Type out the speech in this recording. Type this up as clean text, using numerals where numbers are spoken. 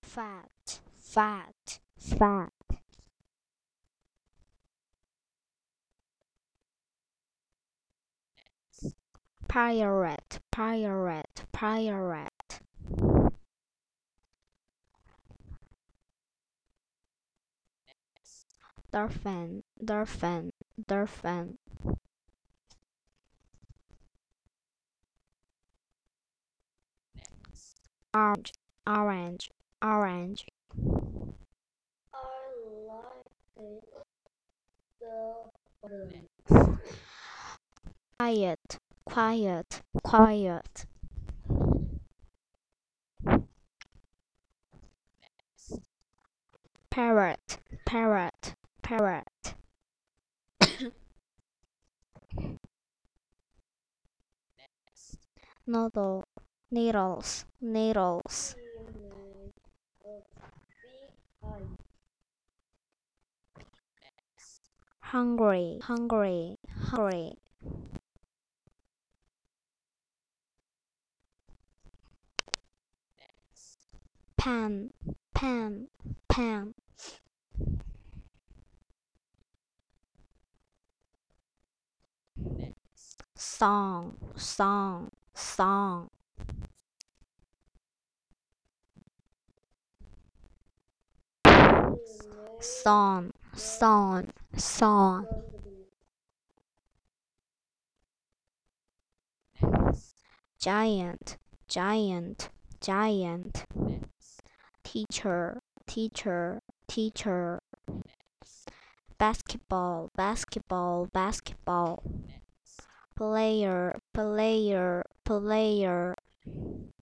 fat, fat, fat. Pirate, pirate, pirate. Dolphin, dolphin, dolphin. Orange, orange, orange. Quiet, quiet, quiet. Parrot, parrot, parrot. Noodle, needles, needles. Hungry, hungry, hungry. Pan, pan, pan. Song, song, song. Song, song, song. Giant, giant, giant. Teacher, teacher, teacher. Basketball, basketball, basketball. Player, player, player.